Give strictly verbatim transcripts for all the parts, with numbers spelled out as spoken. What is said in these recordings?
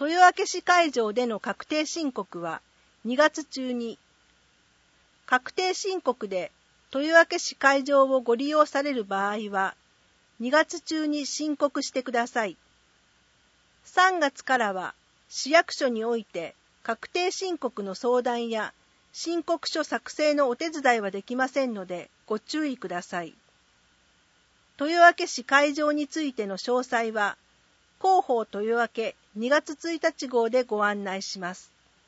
豊明市会場での確定申告はにがつ中に、確定申告で豊明市会場をご利用される場合は、にがつ中に申告してください。さんがつからは市役所において確定申告の相談や申告書作成のお手伝いはできませんのでご注意ください。豊明市会場についての詳細は、広報豊明にがつついたち号でご案内します。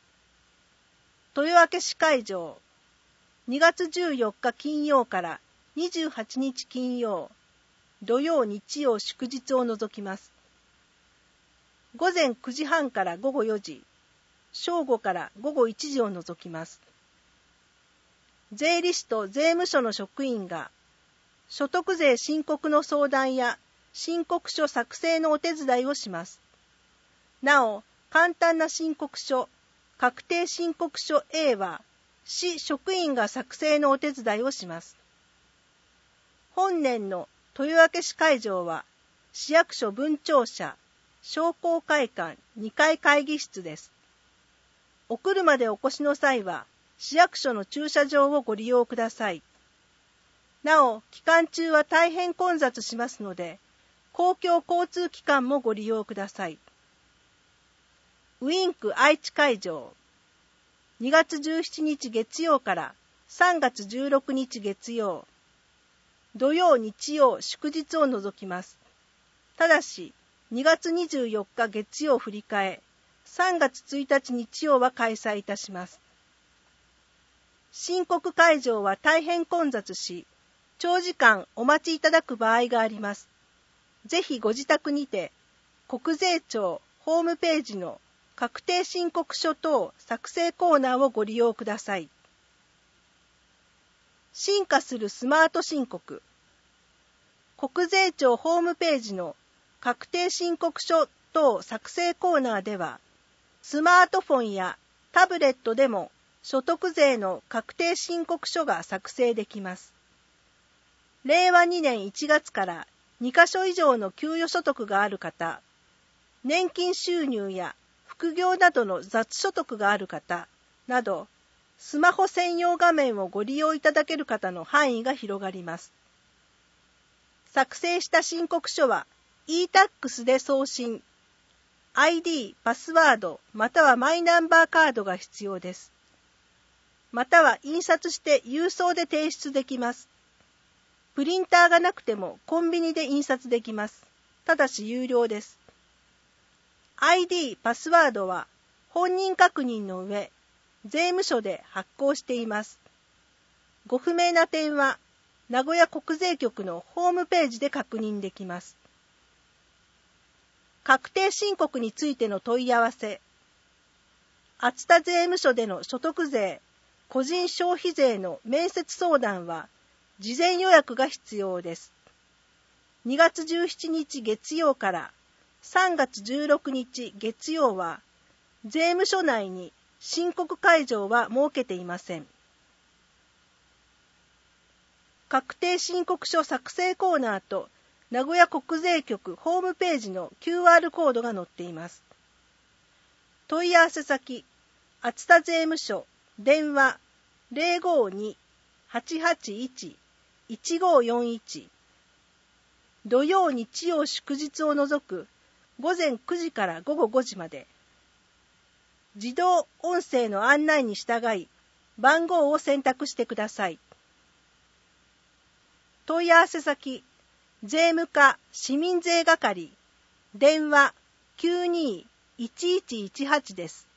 豊明市会場、にがつじゅうよっか金曜からにじゅうはちにち金曜、土曜日曜祝日を除きます。ごぜんくじはんからごごよじ、正午からごごいちじを除きます。税理士と税務署の職員が、所得税申告の相談や申告書作成のお手伝いをします。なお、簡単な申告書、確定申告書 A は、市職員が作成のお手伝いをします。本年の豊明市会場は、市役所分庁舎、商工会館にかい会議室です。お車でお越しの際は、市役所の駐車場をご利用ください。なお、期間中は大変混雑しますので、公共交通機関もご利用ください。ウインク愛知会場、にがつじゅうしちにち月曜からさんがつじゅうろくにち月曜、土曜日曜祝日を除きます。ただし、にがつにじゅうよっか月曜振り替え、さんがつついたち日曜は開催いたします。申告会場は大変混雑し、長時間お待ちいただく場合があります。ぜひご自宅にて、国税庁ホームページの確定申告書等作成コーナーをご利用ください。進化するスマート申告。国税庁ホームページの確定申告書等作成コーナーでは、スマートフォンやタブレットでも所得税の確定申告書が作成できます。れいわにねんいちがつからにかしょ以上の給与所得がある方、年金収入や副業などの雑所得がある方など、スマホ専用画面をご利用いただける方の範囲が広がります。作成した申告書は イータックス で送信、アイディー、パスワードまたはマイナンバーカードが必要です。または印刷して郵送で提出できます。プリンターがなくてもコンビニで印刷できます。ただし有料です。アイディー、パスワードは本人確認の上、税務署で発行しています。ご不明な点は、名古屋国税局のホームページで確認できます。確定申告についての問い合わせ。熱田税務署での所得税、個人消費税の面接相談は、事前予約が必要です。にがつじゅうしちにち月曜からさんがつじゅうろくにち月曜は、税務署内に申告会場は設けていません。確定申告書作成コーナーと名古屋国税局ホームページの キューアール コードが載っています。問い合わせ先、熱田税務署、電話 ゼロごに はちはちいち いちごよんいち、土曜日曜祝日を除くごぜんくじからごごごじまで。自動音声の案内に従い、番号を選択してください。問い合わせ先、税務課市民税係、電話 きゅうにいちいちいちはちです。